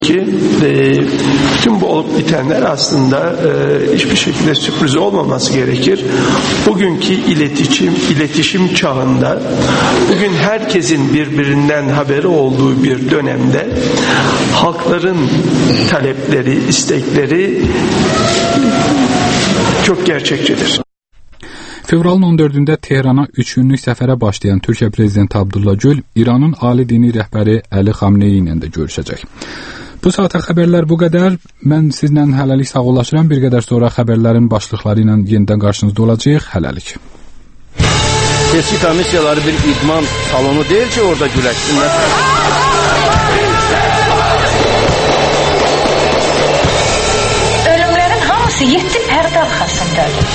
ki bütün bu olup bitenler aslında hiçbir şekilde sürpriz olmaması gerekir. Bugünkü iletişim çağında, bugün herkesin birbirinden haberi olduğu bir dönemde halkların talepleri, istekleri çok gerçekçidir. Fevralın 14-də Tehrana 3 günlük səfərə başlayan Türkiyə prezidenti Abdullah Gül İranın ali dini rəhbəri Əli Xamneyi ilə də görüşəcək. Bu saata xəbərlər bu qədər. Mən sizlə hələlik sağollaşıram. Bir qədər sonra xəbərlərin başlıqları ilə yenidən qarşınızda olacağıq. Hələlik. Seçki komissiyaları bir idman salonu deyil ki, orada güləşsinlər. Ölümlərin hamısı 7 pərdə arxasındadır.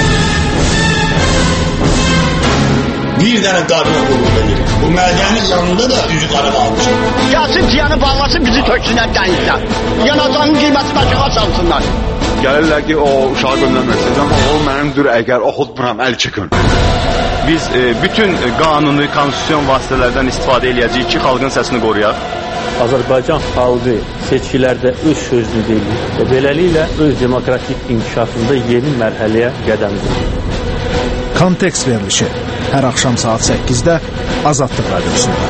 Bir dənə qadına qulluq edir. Bu mədənin yanında da üzü qara qalmışım. Gəlsin piyanı bağlasın, bizi töksünlər dənizdən. Yanacağının qiyməti başıqa salsınlar. Gəlirlər ki, o uşağı göndərməksiniz, amma o mənimdir, əgər oxutmuram, əl çıxın. Biz bütün qanuni, konstitusiyon vasitələrdən istifadə edəcəyik ki, xalqın səsini qoruyaq. Azərbaycan xalqı seçkilərdə öz sözünü deyir və beləliklə öz demokratik inkişafında yeni mərhələyə qədəm qoyur. Kontekst verilişi hər axşam saat 8-də Azadlıq Radiosunda.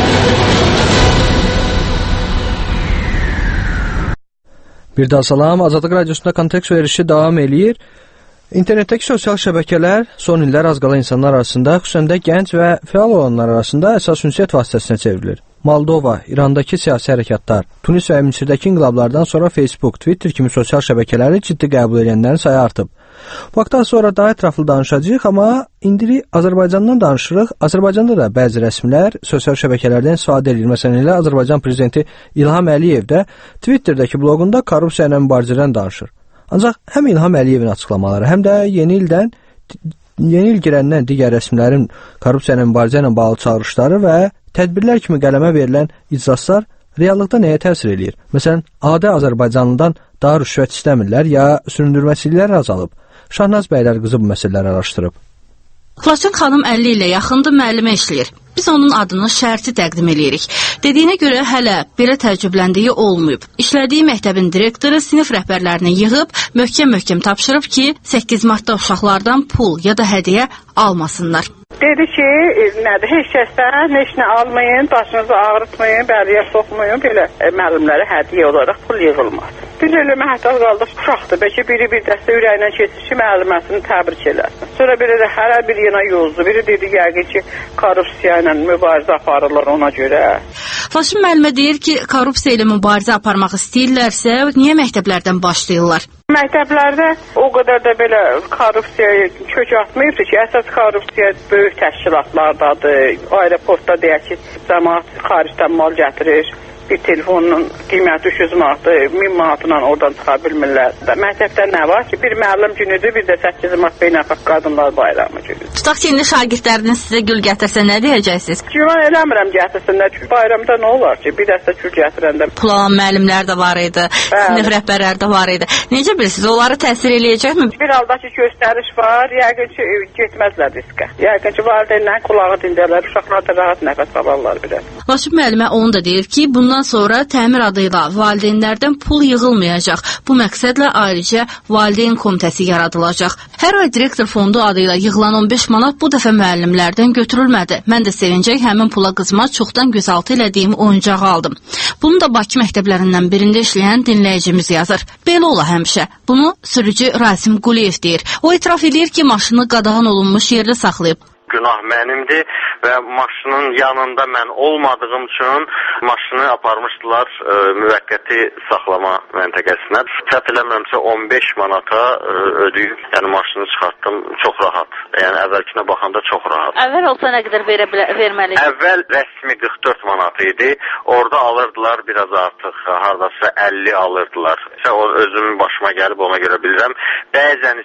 Bir daha salam, Azadlıq Radiosunda kontekst verilişi davam eləyir. İnternetdəki sosial şəbəkələr son illər az qala insanlar arasında, xüsusən də gənc və fəal olanlar arasında əsas ünsiyyət vasitəsinə çevrilir. Moldova, İrandakı siyasi hərəkatlar, Tunis və Misirdəki inqilablardan sonra Facebook, Twitter kimi sosial şəbəkələri ciddi qəbul edənlərin sayı artıb. Bu vaxtdan sonra daha ətraflı danışacağıq, amma indi Azərbaycandan danışırıq. Azərbaycanda da bəzi rəsmilər sosial şəbəkələrdən istifadə edilir. Məsələn, elə Azərbaycan prezidenti İlham Əliyev də Twitterdəki bloqunda korrupsiya ilə mübarizədən danışır. Ancaq həm İlham Əliyevin açıqlamaları, həm də yeni il girəndən digər rəsmilərin korrupsiya ilə mübarizə ilə bağlı çağırışları və tədbirlər kimi qələmə verilən iclaslar reallıqda nəyə təsir eləyir? Məsələn, adi Azərbaycanlıdan daha rüşvət istəmirlər ya süründürməçiliklər azalıb? Şahnaz bəylər qızı bu məsələləri araşdırıb. Laçın xanım 50 ilə yaxındır müəllimə işləyir. Biz onun adını şərti təqdim eləyirik. Dediyinə görə hələ belə təəccübləndiyi olmayıb. İşlədiyi məktəbin direktoru sinif rəhbərlərini yığıb, möhkəm tapşırıb ki, 8 martda uşaqlardan pul ya da hədiyyə almasınlar. Dedi ki, nədir, heç kəsdən heç nə almayın, başınızı ağrıtmayın, bəriyə soxmayın, belə müəllimlərə hədiyyə olaraq pul yığılmaz. Biz elə məhətəl qaldıq, uşaqdır, bəlkə biri bir dəstə ürəyinə keçir ki, müəlliməsini təbrik eləsin. Sonra biri də hərə bir yana yozdu, biri dedi yəqin ki, korrupsiya ilə mübarizə aparırlar ona görə. Laçın müəllimə deyir ki, korrupsiya ilə mübarizə aparmaq istəyirlərsə, niyə məktəblərdən başlayırlar? Məktəblərdə o qədər də belə korrupsiyaya kök atmayıbdır ki, əsas korrupsiya böyük təşkilatlardadır. Aeroportda deyək ki, cəmaət xaricdən mal gətirir. Bir telefonun qiyməti 300 manatdır, 1000 manatla oradan çıxa bilmirlər. Məktəbdə nə var ki, bir müəllim günüdür, bir də 8 mart beynəlxalq qadınlar bayramı günüdür. Tutaq ki, indi şagirdləriniz sizə gül gətirsə, nə deyəcəksiniz? Güman eləmirəm gətirsinlər, bayramda nə olar ki, bir dəstə gül gətirəndə. Pul alan müəllimlər də var idi, sinif rəhbərlər də var idi. Necə bilirsiniz, onları təsir eləyəcəkmi? Bir halda ki, göstəriş var, yəqin ki, getməzlər riskə. Yəqin ki, valideynlərin qulağı dindərlər, uşaqlar da rahat nəfəs alarlar biraz. Laçın müəllimə onu da deyir ki, bundan sonra təmir adıyla valideynlərdən pul yığılmayacaq. Bu məqsədlə ayrıca valideyn komitəsi yaradılacaq. Hər ay direktor fondu adıyla yığılan 15 manat bu dəfə müəllimlərdən götürülmədi. Mən də sevincək həmin pula qızıma çoxdan gözaltı elədiyim oyuncağı aldım. Bunu da Bakı məktəblərindən birində işləyən dinləyicimiz yazır. Belə ola həmişə. Bunu sürücü Rasim Quliyev deyir. O etiraf edir ki, maşını qadağan olunmuş yerdə saxlayıb. Günah mənimdir və maşının yanında mən olmadığım üçün maşını aparmışdılar müvəqqəti saxlama məntəqəsinə. Səhv eləmirəmsə 15 manata ödəyib, yəni maşını çıxartdım, çox rahat. Yəni əvvəlkinə baxanda çox rahat. Əvvəl olsa nə qədər verməli? Əvvəl rəsmi 44 manat idi. Orada alırdılar biraz artıq, hardasa 50 alırdılar. O özümün başıma gəlib ona görə bilirəm. Bəzən isə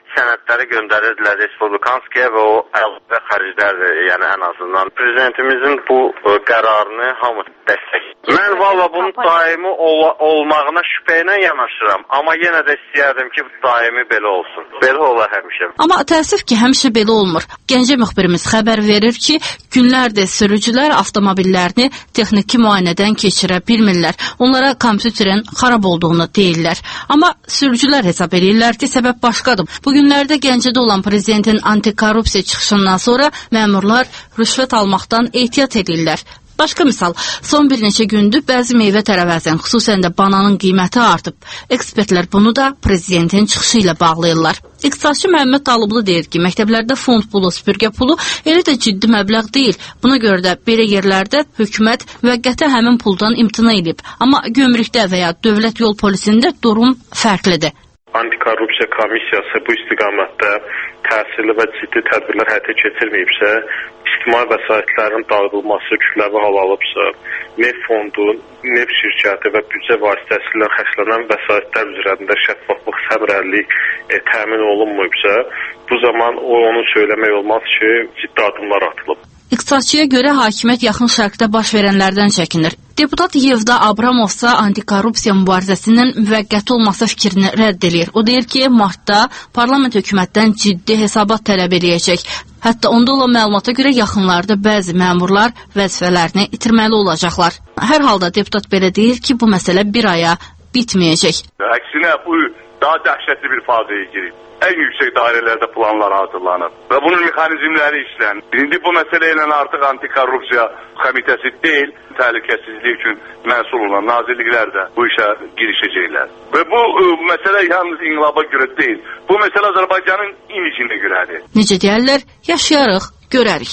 sənədləri göndərirdilər Respublikanskiyə və o əlavə xərclərdir, yəni ən azından. Prezidentimizin bu qərarını hamı dəstəkləyir. Mən valla bunun daimi olmağına şübhə ilə yanaşıram, amma yenə də istəyərdim ki, daimi belə olsun. Belə olar həmişə. Amma təəssüf ki, həmişə belə olmur. Gəncə müxbirimiz xəbər verir ki, günlərdir sürücülər avtomobillərini texniki müayinədən keçirə bilmirlər. Onlara kompüterin xarab olduğunu deyirlər. Amma sürücülər hesab edirlər ki, səbəb başqadır. Bu günlərdə Gəncədə olan prezidentin antikorrupsiya çıxışından sonra məmurlar rüşvət almaqdan ehtiyat edirlər. Başqa misal, son bir neçə gündür bəzi meyvə tərəvəzən, xüsusən də bananın qiyməti artıb. Ekspertlər bunu da prezidentin çıxışı ilə bağlayırlar. İqtisadçı Məhəmməd Talıblı deyir ki, məktəblərdə fond pulu, süpürgə pulu elə də ciddi məbləğ deyil. Buna görə də belə yerlərdə hökumət müvəqqəti həmin puldan imtina edib. Amma gömrükdə və ya dövlət yol polisində durum fərqlidir. Antikorrupsiya komissiyası bu istiqamətdə təsirli və ciddi tədbirlər həyata keçirməyibsə, ictimai vəsaitlərin dağıdılması kütləvi hal alıbsa, neft fondu, neft şirkəti və büdcə vasitəsilə xərclənən vəsaitlər üzrəsində şəffaflıq, səmrəlilik təmin olunmayıbsa, bu zaman onu söyləmək olmaz ki, ciddi addımlar atılıb. İqtisadçıya görə hakimiyyət yaxın şərqdə baş verənlərdən çəkinir. Deputat Yevda Abramov isə antikorrupsiya mübarizəsinin müvəqqəti olması fikrini rədd edir. O deyir ki, martda parlament hökumətdən ciddi hesabat tələb edəcək. Hətta onda olan məlumata görə yaxınlarda bəzi məmurlar vəzifələrini itirməli olacaqlar. Hər halda deputat belə deyir ki, bu məsələ bir aya bitməyəcək. Əksinə bu daha dəhşətli bir fazaya girib. Ən yüksək dairələrdə planlar hazırlanıb və bunun mexanizmləri işlənir. İndi bu məsələ ilə artıq antikorrupsiya komitəsi deyil, təhlükəsizlik üçün məsul olan nazirliklər də bu işə girişəcəklər. Və bu məsələ yalnız inqilaba görə deyil, bu məsələ Azərbaycanın imicinə görədir. Necə deyərlər, yaşayarıq, görərik.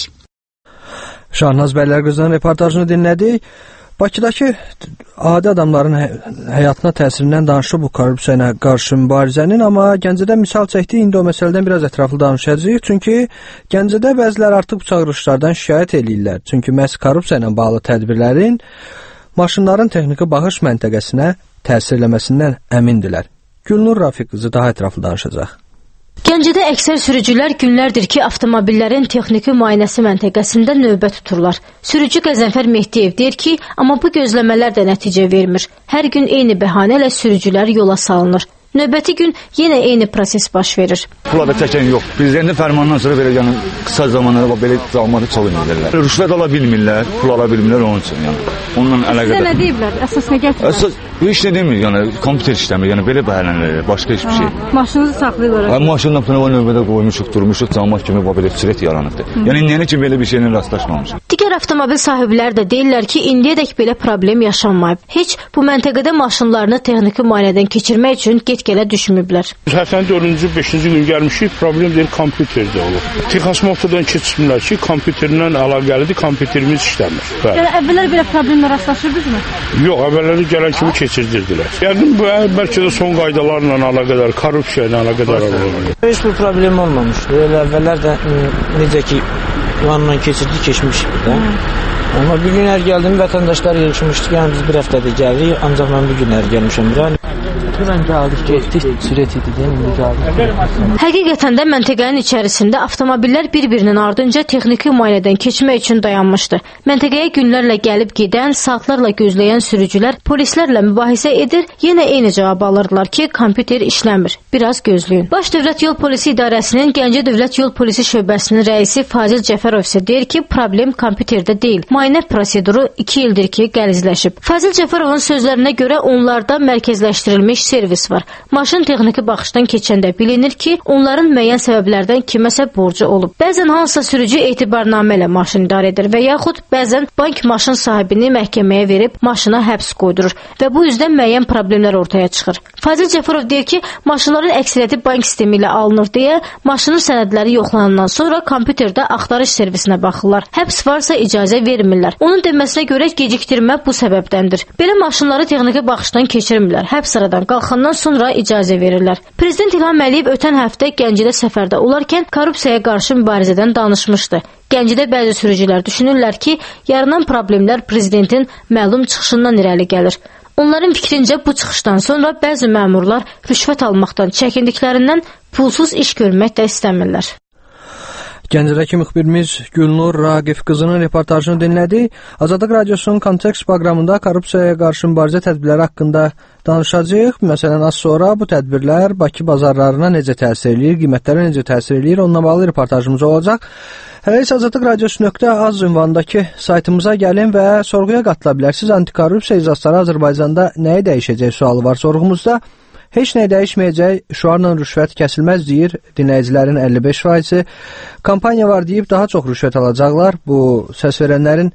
Şahnaz Bəllərqızın reportajını dinlədik. Bakıdakı adi adamların həyatına təsirindən danışıb bu korrupsiya ilə qarşı mübarizənin, amma Gəncədə misal çəkdik, indi o məsələdən biraz ətraflı danışacağıq. Çünki Gəncədə bəzilər artıq bu çağırışlardan şikayət edirlər. Çünki məhz korrupsiya ilə bağlı tədbirlərin maşınların texniki baxış məntəqəsinə təsir eləməsindən əmindirlər. Gülnur Rafiq qızı daha ətraflı danışacaq. Gəncədə əksər sürücülər günlərdir ki, avtomobillərin texniki müayinəsi məntəqəsində növbə tuturlar. Sürücü Qəzənfər Mehdiyev deyir ki, amma bu gözləmələr də nəticə vermir. Hər gün eyni bəhanə ilə sürücülər yola salınır. Növbəti gün yenə eyni proses baş verir. Pula da çəkən yox. Prezidentin fərmanından sonra belə yəni qısa zamanlarda belə cəmaatı çalınırlar. Rüşvət ala bilmirlər, pul ala bilmirlər onun üçün yəni. Onunla əlaqədar. Sizə nə deyiblər? Əsas nə gətirir? Əsas bu iş nə demir, yəni kompüter işləmir, yəni belə bəhanələr, başqa heç bir şey. Maşınınızı saxlayırlar. Maşının o növbədə qoymuşuq, durmuşuq, cəmaat kimi belə sürət yaranıbdı. Yəni indiyənə kimi belə bir şeylə rastlaşmamışıq. Digər avtomobil sahibləri də deyirlər ki, indiyədək belə problem yaşanmayıb. Heç bu məntəqədə maşınlarını texniki müayinədən keçirmək üçün get-gələ düşməyiblər. Həftənin 4-cü, 5-ci gün gəlmişik, problem deyir kompüterdə olur. Texas motordan keçirmirlər ki, kompüterlə əlaqəlidir, kompüterimiz işləmir. Yəni əvvəllər belə problemlə rastlaşırdınızmı? Yox, əvvəlləri gələn kimi keçirdirdilər. Yəni bu bəlkə də son qaydalarla əlaqədar, korrupsiya ilə əlaqədar olur. Heç bir problem olmamışdı. Elə əvvəllər də necə ki yanından keçmişik də. Amma bir günlər gəldim, vətəndaşlar yığışmışdı. Yəni biz bir həftədə gəlirik, ancaq mən bir günlər gəlmişəm bura. Dünən gəldik, getdik, sürət idi, indi gəldik. Həqiqətən də məntəqənin içərisində avtomobillər bir-birinin ardınca texniki müayinədən keçmək üçün dayanmışdı. Məntəqəyə günlərlə gəlib gedən, saatlarla gözləyən sürücülər polislərlə mübahisə edir, yenə eyni cavab alırdılar ki, kompüter işləmir. Biraz gözləyin. Baş Dövlət Yol Polisi İdarəsinin Gəncə Dövlət Yol Polisi şöbəsinin rəisi Fazil Cəfərov isə deyir ki, problem kompüterdə deyil. Müayinə proseduru 2 ildir ki, qəlizləşib. Fazil Cəfərovun sözlərinə görə onlarda mərkəzləşdirilmiş servis var. Maşın texniki baxışdan keçəndə bilinir ki, onların müəyyən səbəblərdən kiməsə borcu olub. Bəzən hansısa sürücü etibarnamə ilə maşın idarə edir və yaxud bəzən bank maşın sahibini məhkəməyə verib maşına həbs qoydurur və bu üzdən müəyyən problemlər ortaya çıxır. Fazil Cəfərov deyir ki, maşınların əksəriyyəti bank sistemi ilə alınır deyə maşının sənədləri yoxlanandan sonra kompüterdə axtarış servisinə baxırlar. Həbs varsa icazə vermirlər. Onun deməsinə görə gecikdirmə bu səbəbdəndir. Belə maşınları texniki baxışdan keçirmirlər. Həbs aradan qalxandan sonra icazə verirlər. Prezident İlham Əliyev ötən həftə Gəncədə səfərdə olarkən korrupsiyaya qarşı mübarizədən danışmışdı. Gəncədə bəzi sürücülər düşünürlər ki, yaranan problemlər prezidentin məlum çıxışından irəli gəlir. Onların fikrincə bu çıxışdan sonra bəzi məmurlar rüşvət almaqdan çəkindiklərindən pulsuz iş görmək də istəmirlər. Gəncədəki müxbirimiz Gülnur Raqif qızının reportajını dinlədik. Azadlıq Radiosunun Kontekst proqramında korrupsiyaya qarşı mübarizə tədbirləri haqqında danışacağıq. Məsələn, az sonra bu tədbirlər Bakı bazarlarına necə təsir eləyir, qiymətlərə necə təsir eləyir, onunla bağlı reportajımız olacaq. Hələ isə azadlıqradiosu.az ünvanındakı saytımıza gəlin və sorğuya qatıla bilərsiniz. Antikorrupsiya iclasları Azərbaycanda nəyi dəyişəcək sualı var sorğumuzda. Heç nə dəyişməyəcək, şüarla rüşvət kəsilməz deyir dinləyicilərin 55%. Kampaniya var deyib daha çox rüşvət alacaqlar. Bu səs verənlərin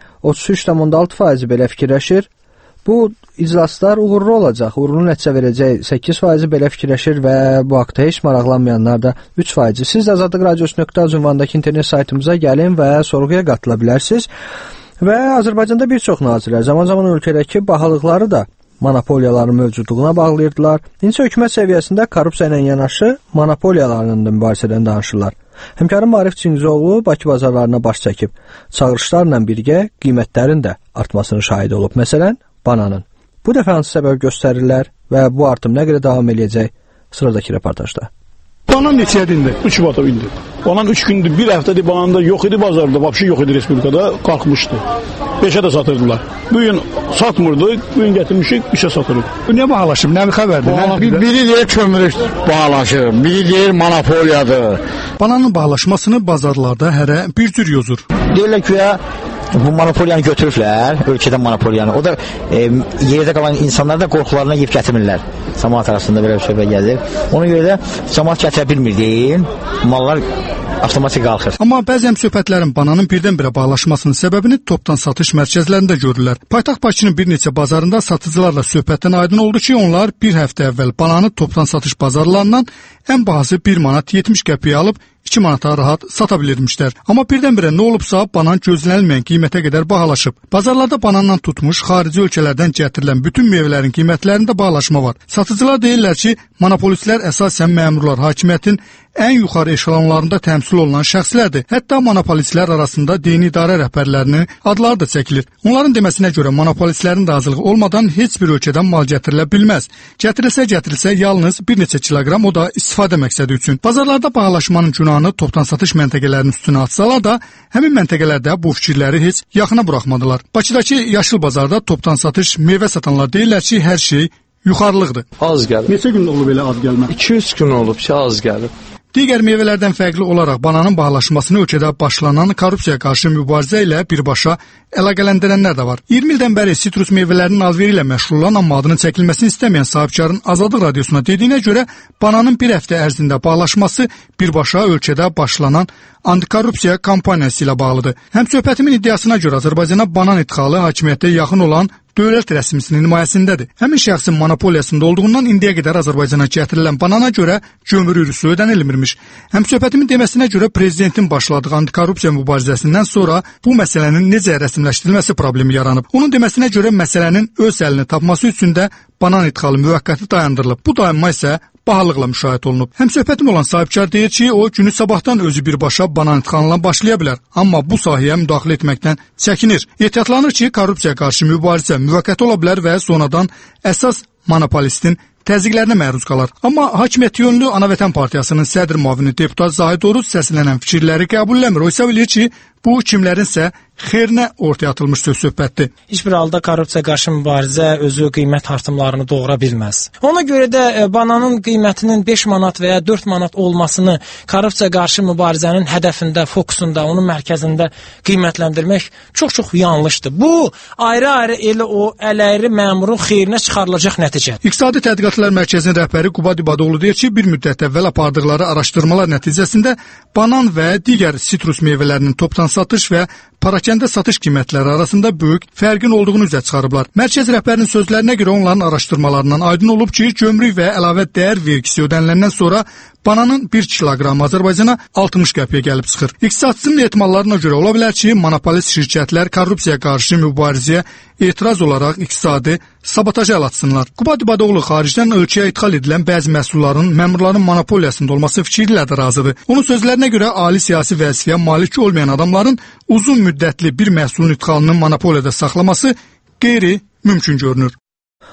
33,6% belə fikirləşir. Bu iclaslar uğurlu olacaq, uğurlu nəticə verəcək 8% belə fikirləşir və bu haqda heç maraqlanmayanlar da 3%. Siz də Azadlıq Radiosu.az ünvanındakı internet saytımıza gəlin və sorğuya qatıla bilərsiniz. Və Azərbaycanda bir çox nazirlər zaman-zaman ölkədəki bahalıqları da monopoliyaların mövcudluğuna bağlayırdılar. İndi hökumət səviyyəsində korrupsiya ilə yanaşı monopoliyalarının da mübarizədən danışırlar. Həmkarım Arif Çingizoğlu Bakı bazarlarına baş çəkib. Çağırışlarla birgə qiymətlərin də artmasının şahidi olub. Məsələn, bananın. Bu dəfə hansı səbəb göstərirlər və bu artım nə qədər davam edəcək? Sıradakı reportajda. Banan neçədir indi? 3 manata indi. Banan 3 gündür, bir həftədir bananda yox idi bazarda, vəbşi yox idi respublikada, qalxmışdı. 5-ə də satırdılar. Bu gün satmırdı, bu gün gətirmişik, 3-ə satırıq. Bu nə bahalaşıb, nə bir xəbərdir? Biri deyir kömürlük bahalaşır, biri deyir monopoliyadır. Bananın bahalaşmasını bazarlarda hərə bir cür yozur. Deyirlər ki, bu monopoliyanı götürüblər, ölkədən monopoliyanı. O da yerdə qalan insanlar da qorxularına yiyib gətirmirlər. Cəmaət arasında belə bir söhbət gəlir. Ona görə də cəmaət gətirə bilmir deyil, mallar avtomatik qalxır. Amma bəzən söhbətlərin bananın birdən-birə bahalaşmasının səbəbini topdan satış mərkəzlərində görürlər. Paytaxt Bakının bir neçə bazarında satıcılarla söhbətdən aydın oldu ki, onlar bir həftə əvvəl bananı topdan satış bazarlarından ən bahası 1 manat 70 qəpiyə alıb 2 manata rahat sata bilirmişlər. Amma birdən-birə nə olubsa, banan gözlənilməyən qiymətə qədər bahalaşıb. Bazarlarda banandan tutmuş, xarici ölkələrdən gətirilən bütün meyvələrin qiymətlərində bahalaşma var. Satıcılar deyirlər ki, monopolistlər əsasən məmurlar, hakimiyyətin ən yuxarı eşelonlarında təmsil olunan şəxslərdir. Hətta monopolistlər arasında dini idarə rəhbərlərinin adları da çəkilir. Onların deməsinə görə monopolistlərin razılığı olmadan heç bir ölkədən mal gətirilə bilməz. Gətirilsə yalnız bir neçə kiloqram, o da istifadə məqsədi üçün. Bazarlarda bahalaşmanın günahını topdan satış məntəqələrinin üstünə atsalar da, həmin məntəqələrdə bu fikirləri heç yaxına buraxmadılar. Bakıdakı yaşıl bazarda topdan satış meyvə satanlar deyirlər ki, hər şey yuxarılıqdır. Az gəlib. Neçə gün olub belə az gəlmə? 2-3 gün olub ki, az gəlib. Digər meyvələrdən fərqli olaraq bananın bahalaşmasını ölkədə başlanan korrupsiyaya qarşı mübarizə ilə birbaşa əlaqələndirənlər də var. 20 ildən bəri sitrus meyvələrinin alveri ilə məşğul olan, amma adının çəkilməsini istəməyən sahibkarın Azadlıq Radiosuna dediyinə görə bananın bir həftə ərzində bahalaşması birbaşa ölkədə başlanan antikorrupsiya kampaniyası ilə bağlıdır. Həmsöhbətimin iddiasına görə Azərbaycana banan idxalı hakimiyyətə yaxın olan dövlət rəsmisinin himayəsindədir. Həmin şəxsin monopoliyasında olduğundan indiyə qədər Azərbaycana gətirilən banana görə gömrük rüsumu ödənilmirmiş. Həmsöhbətimin deməsinə görə prezidentin başladığı antikorrupsiya mübarizəsindən sonra bu məsələnin necə rəsmiləşdirilməsi problemi yaranıb. Onun deməsinə görə məsələnin öz əlini tapması üçün də banan idxalı müvəqqəti dayandırılıb. Bu dayanma isə bahalıqla müşahidə olunub. Həmsöhbətim olan sahibkar deyir ki, o günü sabahdan özü birbaşa banan idxalına başlaya bilər, amma bu sahəyə müdaxilə etməkdən çəkinir. Ehtiyatlanır ki, korrupsiyaya qarşı mübarizə müvəqqəti ola bilər və sonradan əsas monopolistin təzyiqlərinə məruz qalar. Amma hakimiyyət yönlü Anavətən Partiyasının sədr müavini deputat Zahid Oruz səslənən fikirləri qəbulləmir. O isə bilir ki, bu kimlərinsə xeyrinə ortaya atılmış söz-söhbətdir. Heç bir halda korrupsiya qarşı mübarizə özü qiymət artımlarını doğura bilməz. Ona görə də bananın qiymətinin 5 manat və ya 4 manat olmasını korrupsiya qarşı mübarizənin hədəfində, fokusunda, onun mərkəzində qiymətləndirmək çox-çox yanlışdır. Bu ayrı-ayrı elə o ələyri məmurun xeyrinə çıxarılacaq nəticədir. İqtisadi Tədqiqatlar Mərkəzinin rəhbəri Qubad İbadoğlu deyir ki, bir müddət əvvəl apardıqları araşdırmalar nəticəsində banan və digər sitrus meyvələrinin topdan satış və parakəndə satış qiymətləri arasında böyük fərqin olduğunu üzə çıxarıblar. Mərkəz rəhbərinin sözlərinə görə onların araşdırmalarından aydın olub ki, gömrük və əlavə dəyər vergisi ödəniləndən sonra bananın 1 kiloqramı Azərbaycana 60 qəpiyə gəlib çıxır. İqtisadçının ehtimallarına görə ola bilər ki, monopolist şirkətlər korrupsiyaya qarşı mübarizəyə etiraz olaraq iqtisadi sabotaja əl atsınlar. Qubad İbadoğlu xaricdən ölkəyə idxal edilən bəzi məhsulların məmurların monopoliyasında olması fikri ilə də razıdır. Onun sözlərinə görə ali siyasi vəzifəyə malik olmayan adamların uzun müddətli bir məhsulun idxalının monopoliyada saxlaması qeyri-mümkün görünür.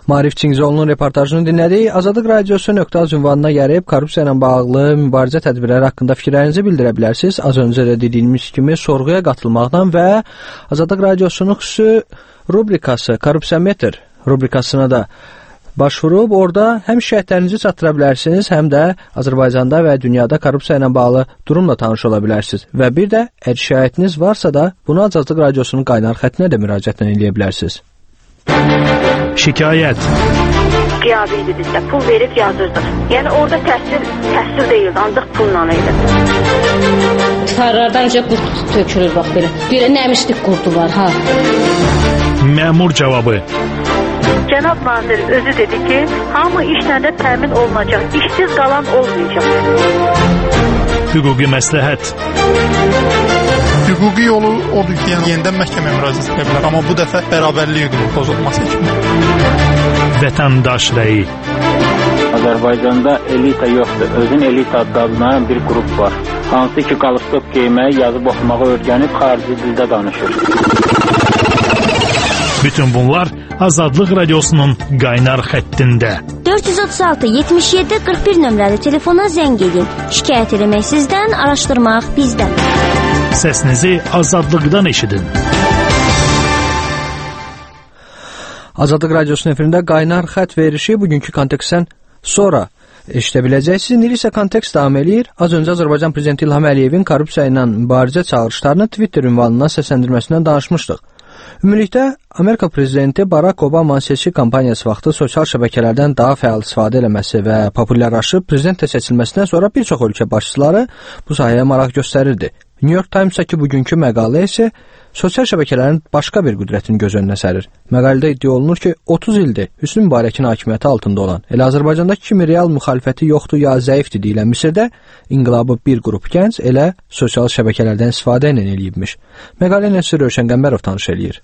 Marif Çingzoğlu'nun reportajını dinlədik. Azadlıq Radiosu.az ünvanına gəlib korrupsiya ilə bağlı mübarizə tədbirləri haqqında fikirlərinizi bildirə bilərsiniz. Az öncə də dediyimiz kimi sorğuya qatılmaqdan və Azadlıq Radiosunun xüsusi rubrikası Korrupsiyametr rubrikasına da başvurub orada həm şikayətlərinizi çatdıra bilərsiniz, həm də Azərbaycanda və dünyada korrupsiya ilə bağlı durumla tanış ola bilərsiniz. Və bir də əgər şikayətiniz varsa da bunu Azadlıq Radiosunun qaynar xəttinə də müraciətlə eləyə bilərsiniz. Şikayət. Qiyabi idi bizdə, pul verib yazırdı. Yəni orada təhsil deyildi, ancaq pulla idi. Tarlardan öncə qurt tökülür, bax belə. Belə nəmişlik qurdu var, ha. Məmur cavabı. Cənab nazir özü dedi ki, hamı işlə də təmin olunacaq, işsiz qalan olmayacaq. Hüquqi məsləhət. Hüquqi yolu odur ki, yəni yenidən məhkəməyə müraciət edə bilər, amma bu dəfə bərabərlik hüququnun pozulması kimi. Vətəndaş rəyi. Azərbaycanda elita yoxdur. Özün elita adlanan bir qrup var. Hansı ki, qalstok geyməyi, yazıb oxumağı öyrənib xarici dildə danışır. Bütün bunlar Azadlıq Radiosunun qaynar xəttində. 436-77-41 nömrəli telefona zəng edin. Şikayət eləmək sizdən, araşdırmaq bizdən. Səsinizi Azadlıqdan eşidin. Azadlıq Radiosunun efirində qaynar xətt verişi bugünkü kontekstdən sonra eşidə biləcəksiniz. İndi isə kontekst davam eləyir. Az öncə Azərbaycan Prezidenti İlham Əliyevin korrupsiya ilə mübarizə çağırışlarını Twitter ünvanından səsləndirməsindən danışmışdıq. Ümumilikdə, Amerika Prezidenti Barack Obama'nın seçki kampaniyası vaxtı sosial şəbəkələrdən daha fəal istifadə eləməsi və populyarlaşıb prezident seçilməsindən sonra bir çox ölkə başçıları bu sahəyə maraq göstərirdi. New York Times-daki bugünkü məqalə isə sosial şəbəkələrin başqa bir qüdrətini göz önünə sərir. Məqalədə iddia olunur ki, 30 ildir Hüsnü Mübarəkin hakimiyyəti altında olan, elə Azərbaycandakı kimi real müxalifəti yoxdur ya zəifdir deyilən Misirdə inqilabı bir qrup gənc elə sosial şəbəkələrdən istifadə ilə eləyibmiş. Məqalə ilə sizə Rövşən Qəmbərov tanış eləyir.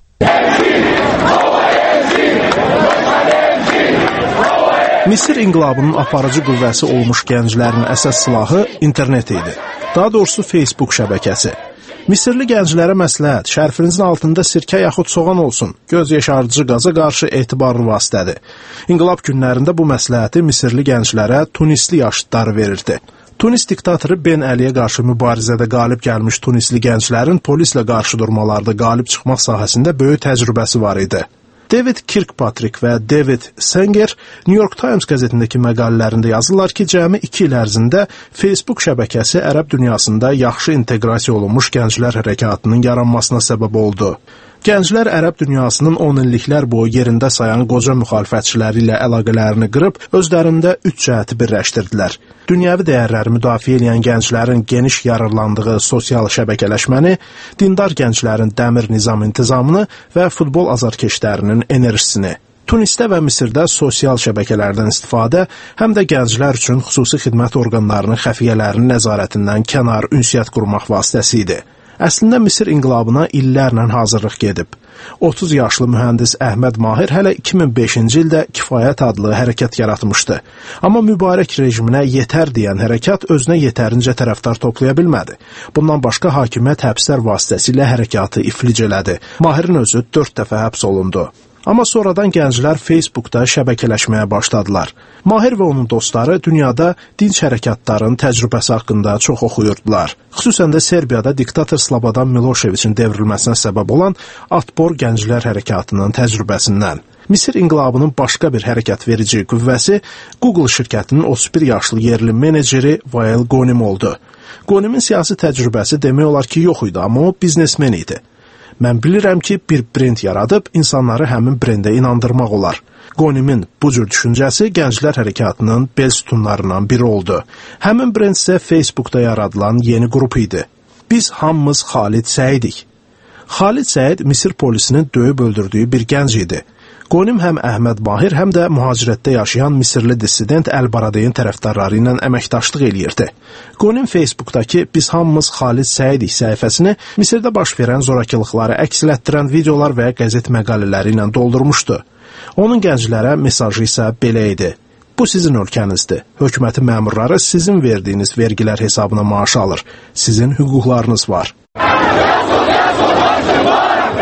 Misir inqilabının aparıcı qüvvəsi olmuş gənclərin əsas silahı internet idi. Daha doğrusu Facebook şəbəkəsi. Misirli gənclərə məsləhət, şərfinizin altında sirkə yaxud soğan olsun, göz yaşardıcı qaza qarşı etibarlı vasitədir. İnqilab günlərində bu məsləhəti Misirli gənclərə Tunisli yaşlıları verirdi. Tunis diktatoru Ben Əliyə qarşı mübarizədə qalib gəlmiş Tunisli gənclərin polislə qarşı durmalarda qalib çıxmaq sahəsində böyük təcrübəsi var idi. David Kirkpatrick və David Sanger New York Times qəzetindəki məqalələrində yazırlar ki, cəmi 2 il ərzində Facebook şəbəkəsi ərəb dünyasında yaxşı inteqrasiya olunmuş gənclər hərəkatının yaranmasına səbəb oldu. Gənclər ərəb dünyasının 10 illiklər boyu yerində sayan qoca müxalifətçiləri ilə əlaqələrini qırıb, özlərində 3 cəhəti birləşdirdilər. Dünyəvi dəyərləri müdafiə edən gənclərin geniş yararlandığı sosial şəbəkələşməni, dindar gənclərin dəmir nizam intizamını və futbol azarkeşlərinin enerjisini. Tunisdə və Misirdə sosial şəbəkələrdən istifadə həm də gənclər üçün xüsusi xidmət orqanlarının xəfiyyələrinin nəzarətindən kənar ünsiyyət qurmaq vasitəsi idi. Əslində Misir inqilabına illərlə hazırlıq gedib. 30 yaşlı mühəndis Əhməd Mahir hələ 2005-ci ildə Kifayət adlı hərəkat yaratmışdı. Amma mübarək rejiminə yetər deyən hərəkat özünə yetərincə tərəfdar toplaya bilmədi. Bundan başqa hakimiyyət həbslər vasitəsilə hərəkatı iflic elədi. Mahirin özü 4 dəfə həbs olundu. Amma sonradan gənclər Facebookda şəbəkələşməyə başladılar. Mahir və onun dostları dünyada dinc hərəkatların təcrübəsi haqqında çox oxuyurdular. Xüsusən də Serbiyada diktator Slobodan Miloševiçin devrilməsinə səbəb olan Atpor gənclər hərəkatının təcrübəsindən. Misir inqilabının başqa bir hərəkət verici qüvvəsi Google şirkətinin 31 yaşlı yerli meneceri Vail Qonim oldu. Qonimin siyasi təcrübəsi demək olar ki, yox idi, amma o biznesmen idi. Mən bilirəm ki, bir brend yaradıb, insanları həmin brendə inandırmaq olar. Qonimin bu cür düşüncəsi gənclər hərəkatının bel sütunlarından biri oldu. Həmin brend isə Facebookda yaradılan yeni qrup idi. Biz hamımız Xalid Səidik. Xalid Səid Misir polisinin döyüb öldürdüyü bir gənc idi. Qonim həm Əhməd Mahir, həm də mühacirətdə yaşayan Misirli dissident Əl-Baradeyin tərəfdarları ilə əməkdaşlıq eləyirdi. Qonim Facebookdakı Biz hamımız Xalid Səidik səhifəsini Misirdə baş verən zorakılıqları əks etdirən videolar və qəzet məqalələri ilə doldurmuşdu. Onun gənclərə mesajı isə belə idi. Bu sizin ölkənizdir. Hökumətin məmurları sizin verdiyiniz vergilər hesabına maaş alır. Sizin hüquqlarınız var.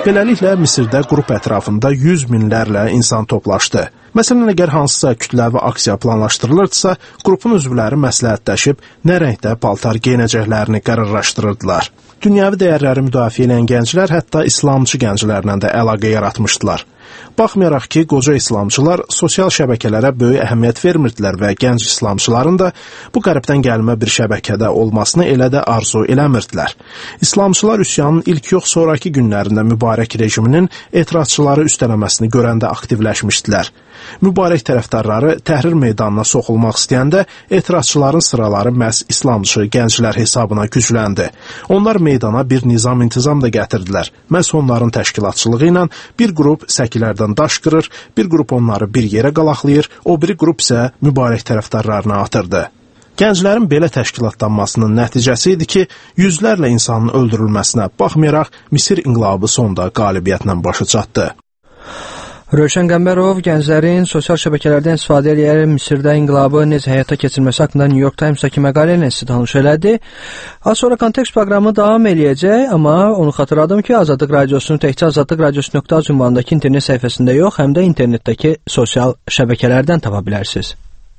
Beləliklə, Misirdə qrup ətrafında 100 minlərlə insan toplaşdı. Məsələn, əgər hansısa kütləvi aksiya planlaşdırılırdısa, qrupun üzvləri məsləhətləşib nə rəngdə paltar geyinəcəklərini qərarlaşdırırdılar. Dünyəvi dəyərləri müdafiə edən gənclər hətta İslamçı gənclərlə də əlaqə yaratmışdılar. Baxmayaraq ki, qoca İslamçılar sosial şəbəkələrə böyük əhəmiyyət vermirdilər və gənc İslamçıların da bu qəribdən gəlmə bir şəbəkədə olmasını elə də arzu eləmirdilər. İslamçılar üsyanın ilk yox sonraki günlərində mübarək rejiminin etirazçıları üstələməsini görəndə aktivləşmişdilər. Mübarək tərəfdarları Təhrir meydanına soxulmaq istəyəndə etirazçıların sıraları məhz İslamçı gənclər hesabına gücləndi. Onlar meydana bir nizam-intizam da gətirdilər. Məhz onların təşkilatçılığı ilə bir qrup səkilərdən daş qırır, bir qrup onları bir yerə qalaqlayır, o biri qrup isə mübarək tərəfdarlarına atırdı. Gənclərin belə təşkilatlanmasının nəticəsi idi ki, yüzlərlə insanın öldürülməsinə baxmayaraq Misir inqilabı sonda qalibiyyətlə başa çatdı. Rövşən Qəmbərov gənclərin sosial şəbəkələrdən istifadə edərək Misirdə inqilabı necə həyata keçirməsi haqqında New York Times-daki məqalə ilə sizi tanış elədi. Az sonra Kontekst proqramı davam eləyəcək, amma onu xatırladım ki, Azadlıq Radiosunu təkcə azadlıqradios.az ünvanındakı internet səhifəsində yox, həm də internetdəki sosial şəbəkələrdən tapa bilərsiniz.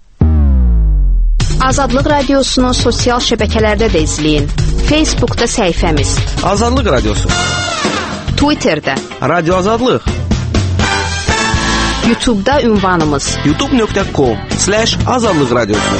Azadlıq Radiosunu sosial şəbəkələrdə də izləyin. Facebookda səhifəmiz Azadlıq Radiosu, Twitterdə Radio Azadlıq, YouTube'da ünvanımız youtube.com/Azadlıq Radiosu.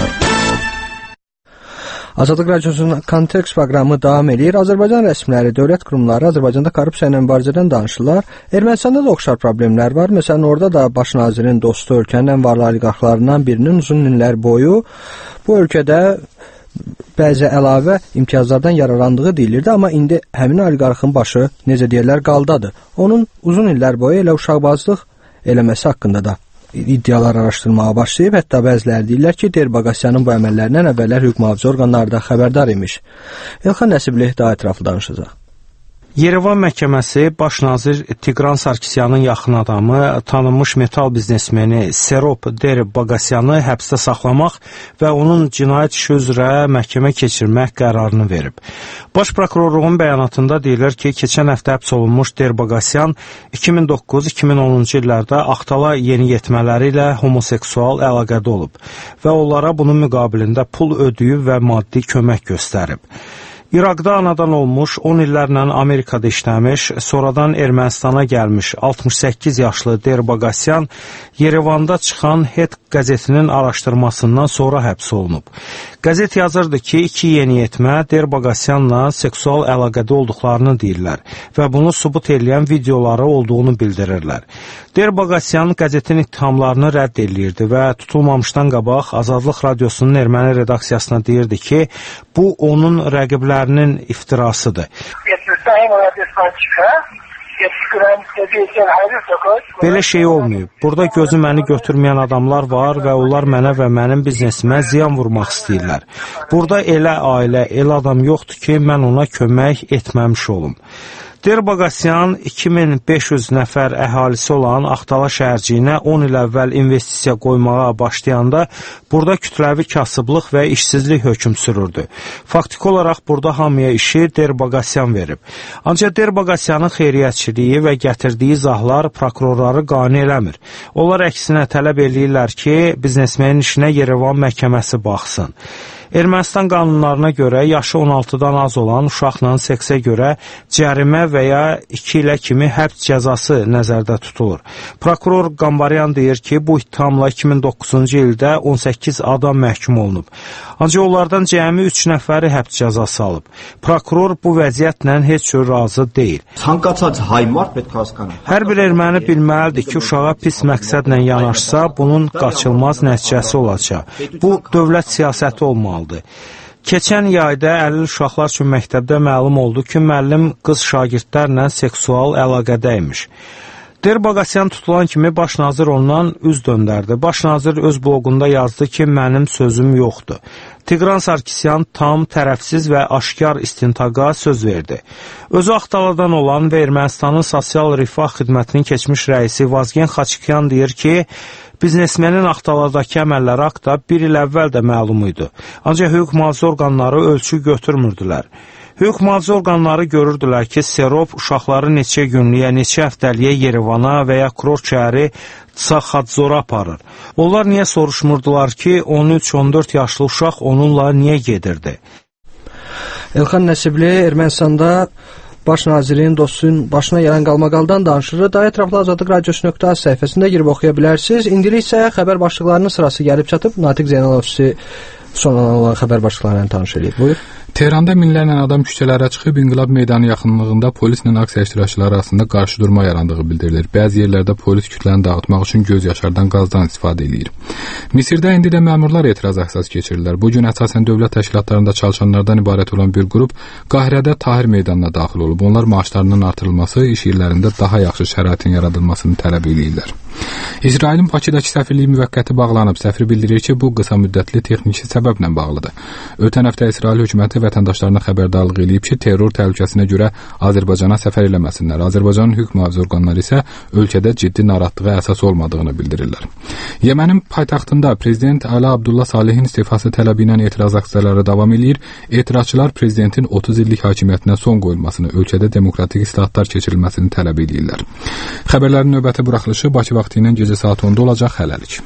Azadlıq Radiosunun Kontekst proqramı davam edir. Azərbaycan rəsmiləri, dövlət qurumları Azərbaycanda korrupsiya ilə mübarizədən danışırlar. Ermənistanda da oxşar problemlər var. Məsələn, orada da baş nazirin dostu ölkənin ən varlı oliqarxlarından birinin uzun illər boyu bu ölkədə bəzi əlavə imtiyazlardan yararlandığı deyilirdi, amma indi həmin oliqarxın başı, necə deyirlər, qaldadır. Onun uzun illər boyu elə uşaqbazlıq eləməsi haqqında da iddialar araşdırmağa başlayıb. Hətta bəziləri deyirlər ki, Derbaqasyanın bu əməllərindən əvvəllər hüquq mühafizə orqanları da xəbərdar imiş. Elxan Nəsibli daha ətraflı danışacaq. Yerevan məhkəməsi baş nazir Tigran Sarkisyanın yaxın adamı, tanınmış metal biznesmeni Serop Derbaqasyanı həbsdə saxlamaq və onun cinayət işi üzrə məhkəmə keçirmək qərarını verib. Baş prokurorluğun bəyanatında deyilir ki, keçən həftə həbs olunmuş Derbaqasyan 2009-2010-cu illərdə Axtala yeniyetmələri ilə homoseksual əlaqədə olub və onlara bunun müqabilində pul ödəyib və maddi kömək göstərib. İraqda anadan olmuş, 10 illərlə Amerikada işləmiş, sonradan Ermənistana gəlmiş 68 yaşlı Derbaqasyan Yerevanda çıxan Het qəzetinin araşdırmasından sonra həbs olunub. Qəzet yazırdı ki, iki yeniyetmə Derbaqasyanla seksual əlaqədə olduqlarını deyirlər və bunu sübut edən videoları olduğunu bildirirlər. Derbaqasyan qəzetin ittihamlarını rədd edirdi və tutulmamışdan qabaq Azadlıq Radiosunun erməni redaksiyasına deyirdi ki, bu onun rəqiblərinin iftirasıdır. Belə şey olmayıb. Burada gözü məni götürməyən adamlar var və onlar mənə və mənim biznesimə ziyan vurmaq istəyirlər. Burada elə ailə, elə adam yoxdur ki, mən ona kömək etməmiş olum. Derbaqasyan 2500 nəfər əhalisi olan Axtala şəhərciyinə 10 il əvvəl investisiya qoymağa başlayanda burada kütləvi kasıblıq və işsizlik hökm sürürdü. Faktiki olaraq burada hamıya işi Derbaqasyan verib. Ancaq Derbaqasyanın xeyriyyətçiliyi və gətirdiyi izahlar prokurorları qane eləmir. Onlar əksinə tələb eləyirlər ki, biznesmenin işinə Yerevan məhkəməsi baxsın. Ermənistan qanunlarına görə yaşı 16-dan az olan uşaqla seksə görə cərimə və ya 2 ilə kimi həbs cəzası nəzərdə tutulur. Prokuror Qambaryan deyir ki, bu ittihamla 2009-cu ildə 18 adam məhkum olunub. Ancaq onlardan cəmi 3 nəfəri həbs cəzası alıb. Prokuror bu vəziyyətlə heç cür razı deyil. Hər bir erməni bilməlidir ki, uşağa pis məqsədlə yanaşsa, bunun qaçılmaz nəticəsi olacaq. Bu, dövlət siyasəti olmalıdır. Keçən yayda 50 uşaqlar üçün məktəbdə məlum oldu ki, müəllim qız şagirdlərlə seksual əlaqədəymiş. Derbaqasyan tutulan kimi baş nazir ondan üz döndərdi. Baş nazir öz bloqunda yazdı ki, mənim sözüm yoxdur. Tigran Sarkisyan tam, tərəfsiz və aşkar istintaqa söz verdi. Özü Axtaladan olan və Ermənistanın sosial rifah xidmətinin keçmiş rəisi Vazgen Xaçikyan deyir ki, biznesmenin Axtaladakı əməlləri haqda bir il əvvəl də məlum idi. Ancaq hüquq mühafizə orqanları ölçü götürmürdülər. Hüquq-mühafizə orqanları görürdülər ki, Serop uşaqları neçə günlüyə, neçə həftəliyə Yerevana və ya Kurort şəhəri Tsaxadzora aparır. Onlar niyə soruşmurdular ki, 13-14 yaşlı uşaq onunla niyə gedirdi? Elxan Nəsibli Ermənistanda Baş nazirin dostun başına gələn qalmaqaldan danışır. Daha ətraflı Azadlıq Radiosu.az səhifəsində girib oxuya bilərsiniz. İndilik isə xəbər başlıqlarının sırası gəlib çatıb. Natiq Zeynalov sizi son olan xəbər başlıqlarına tanış edib. Buyur. Tehranda minlərlə adam küçələrə çıxıb İnqilab Meydanı yaxınlığında polislə aksiya iştirakçıları arasında qarşıdurma yarandığı bildirilir. Bəzi yerlərdə polis kütləni dağıtmaq üçün göz yaşardan qazdan istifadə edir. Misirdə indi də məmurlar etiraz aksiyası keçirirlər. Bu gün əsasən dövlət təşkilatlarında çalışanlardan ibarət olan bir qrup Qahirədə Tahir meydanına daxil olub. Onlar maaşlarının artırılması, iş yerlərində daha yaxşı şəraitin yaradılmasını tələb edirlər. İsrailin Bakıdakı səfirliyi müvəqqəti bağlanıb. Səfir bildirir ki, bu qısa müddətli texniki səbəblə bağlıdır. Ötən həftə İsrail hökuməti vətəndaşlarına xəbərdarlıq edib ki, terror təhlükəsinə görə Azərbaycana səfər eləməsinlər. Azərbaycanın hüquq-mühafizə orqanları isə ölkədə ciddi narahatlığa əsas olmadığını bildirirlər. Yemənin paytaxtında prezident Əli Abdullah Salehin istifası tələbi ilə etiraz aksiyaları davam edir. Etirazçılar prezidentin 30 illik hakimiyyətinə son qoyulmasını, ölkədə demokratik islahatlar keçirilməsini tələb edirlər. Xəbərlərin növbəti buraxılışı Bakı vaxtı ilə gecə saat 10-da olacaq. Hələlik.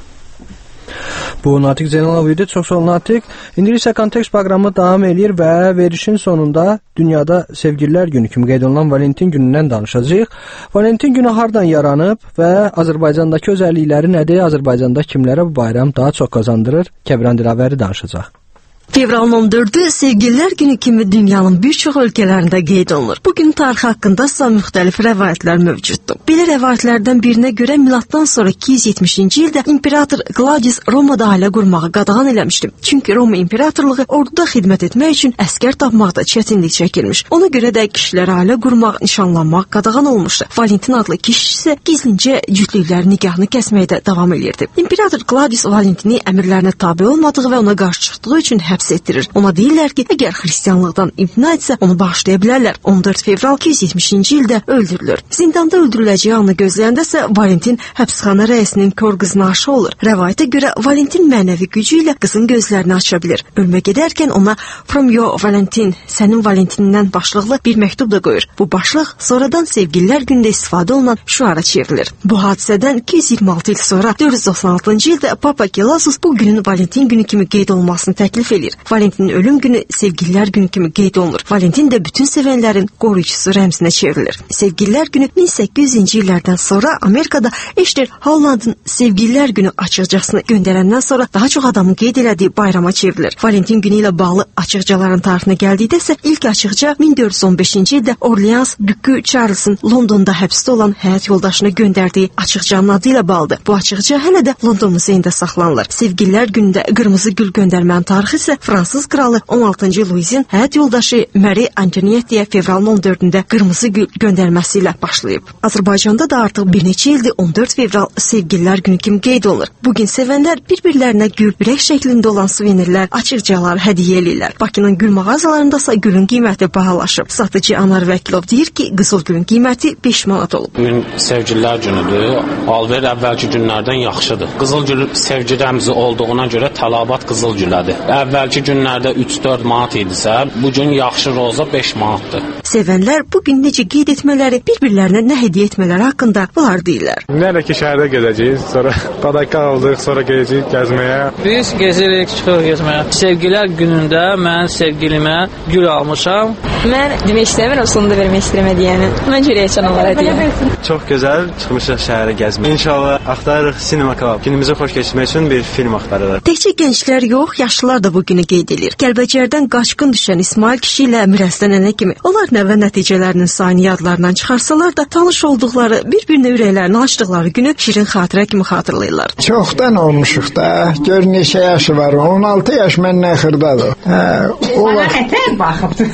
Bu Natiq Zeynalov idi. Çox sağ ol Natiq. İndi isə kontekst proqramı davam edir və verilişin sonunda dünyada Sevgililər Günü kimi qeyd olunan Valentin günündən danışacağıq. Valentin günü hardan yaranıb və Azərbaycandakı özəllikləri nədir? Azərbaycanda kimlərə bu bayram daha çox qazandırır? Kəbran Dilavəri danışacaq. Fevralın 14-ü Sevgililər Günü kimi dünyanın bir çox ölkələrində qeyd olunur. Bugün tarixi haqqında ise müxtəlif rəvayətlər mövcuddur. Belə rəvayətlərdən birinə görə miladdan sonra 270-ci ildə İmperator Claudius Romada ailə qurmağı qadağan eləmişdi. Çünki Roma İmperatorluğu orduda xidmət etmək üçün əskər tapmaqda çətinlik çəkilmiş. Ona görə də kişilər ailə qurmaq, nişanlanmaq qadağan olmuşdu. Valentin adlı kişi isə gizlincə cütlüklərin nikahını kəsməkdə davam edirdi. İmperator Claudius Valentini əmirlərinə tabe olmadığı və ona qarşı çıxdığı üçün həbs etdirir. Ona deyirlər ki, əgər xristianlıqdan imtina etsə, onu bağışlaya bilərlər. 14 fevral 270-ci ildə öldürülür. Zindanda öldürüləcəyi anı gözləyəndəsə Valentin həbsxana rəisinin kör qızına aşığı olur. Rəvayətə görə Valentin mənəvi gücü ilə qızın gözlərini aça bilir. Ölmə gedərkən ona From Your Valentin, sənin Valentinindən başlıqlı bir məktub da qoyur. Bu başlıq sonradan Sevgililər Günündə istifadə olunan şüara çevrilir. Bu hadisədən 226 il sonra 496-cı ildə Papa Gelasius bu günün Valentin günü kimi qeyd olunmasını təklif edir. Valentinin ölüm günü Sevgililər Günü kimi qeyd olunur. Valentin də bütün sevənlərin qoruyucusu rəmzinə çevrilir. Sevgililər Günü 1800-ci illərdən sonra Amerikada Ester Hollandın Sevgililər Günü açıqcasını göndərəndən sonra daha çox adamın qeyd elədiyi bayrama çevrilir. Valentin günü ilə bağlı açıqcaların tarixinə gəldikdə isə ilk açıqca 1415-ci ildə Orleans Dükü Charles'ın Londonda həbsdə olan həyat yoldaşına göndərdiyi açıqcanın adı ilə bağlıdır. Bu açıqca hələ də London muzeyində saxlanılır. Sevgililər Günündə qırmızı gül göndərmənin tarixi isə Fransız kralı 16-cı Louisin həyat yoldaşı Marie Antoinette'yə fevralın 14-də qırmızı gül göndərməsi ilə başlayıb. Azərbaycanda da artıq bir neçə ildir 14 fevral Sevgililər Günü kimi qeyd olunur. Bugün sevənlər bir-birlərinə gül, ürək şəklində olan suvenirlər, açıqcalar hədiyyə edirlər. Bakının gül mağazalarında ise gülün qiyməti bahalaşıb. Satıcı Anar Vəkilov deyir ki, qızıl gülün qiyməti 5 manat olub. Bugün Sevgililər Günüdür. Alver əvvəlki günlərdən yaxşıdır. Qızıl gül sevgi rəmzi olduğuna görə tələbat qızıl gülədir. Əvvəlki günlərdə 3-4 manat idisə, bugün yaxşı roza 5 manatdır. Sevənlər bugün necə qeyd etmələri, bir-birlərinə nə hədiyyə etmələri haqqında bunlar deyirlər. Nələ ki şəhərdə gedəcəyik, sonra badaka aldıq, sonra gedəcəyik gəzməyə. Biz gezirik, çıxırıq gezməyə. Sevgilər günündə mən sevgilimə gül almışam. Mən demək istəmirəm, sonunda vermək istəyirəm hədiyyəni. Mən görəyəcəm onlara hədiyyəni. Çox gözəl çıxmışıq şəhərə gəzməyə. İnşallah axtarırıq Cinema Club. Günümüzü xoş keçirmək üçün bir film axtarırıq. Təkcə gənclər yox, yaşlılar da bu günü qeyd edir. Kəlbəcərdən qaçqın düşən İsmail kişi ilə Mirəsdən Ənə kimi onlar nəvə nəticələrinin sayını yadlarından çıxarsalar da tanış olduqları, bir-birinə ürəklərini açdıqları günü şirin xatirə kimi xatırlayırlar. Çoxdan olmuşuq da. Gör neçə yaşı var. 16 yaş məndən xırdadır. Bana ətər baxıbdı.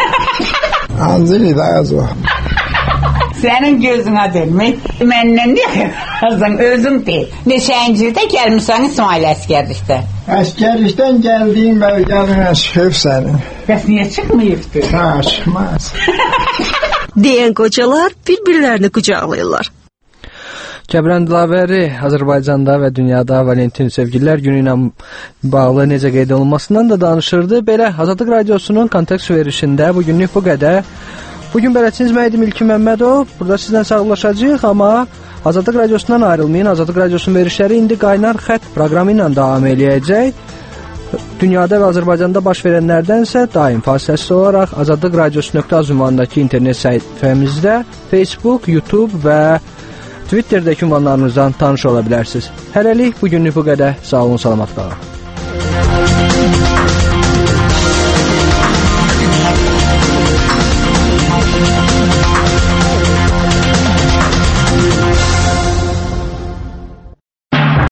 Anzili da az o. Sənin gözünə demək, məndən nə xərzən özüm deyil. Neçənci ildə gəlmişsən İsmail əskərlikdə? Əskərlikdən gəldiyim bəlgəlinə çıxıb sənin. Bəs niyə çıxmayıbdır? Ha, çıxmaz. Deyən qocalar bir-birlərini qucaqlayırlar. Kəbran Dilavəri Azərbaycanda və dünyada Valentin Sevgililər günü ilə bağlı necə qeyd olunmasından da danışırdı. Belə Azadlıq Radiosunun kontekst verilişində bu günlük bu qədər. Bu gün bələdçiniz mən idim İlkin Məmmədov. Burada sizlə sağollaşacağıq, amma Azadlıq Radiosundan ayrılmayın. Azadlıq Radiosunun verilişləri indi Qaynar Xətt proqramı ilə davam eləyəcək. Dünyada və Azərbaycanda baş verənlərdənsə daim fasiləsiz olaraq azadlıqradiosu.az ünvanındakı internet səhifəmizdə, Facebook, YouTube və Twitter'dəki ünvanlarımızdan tanış ola bilərsiniz. Hələlik bu günlük bu qədər. Sağ olun, salamat qalın.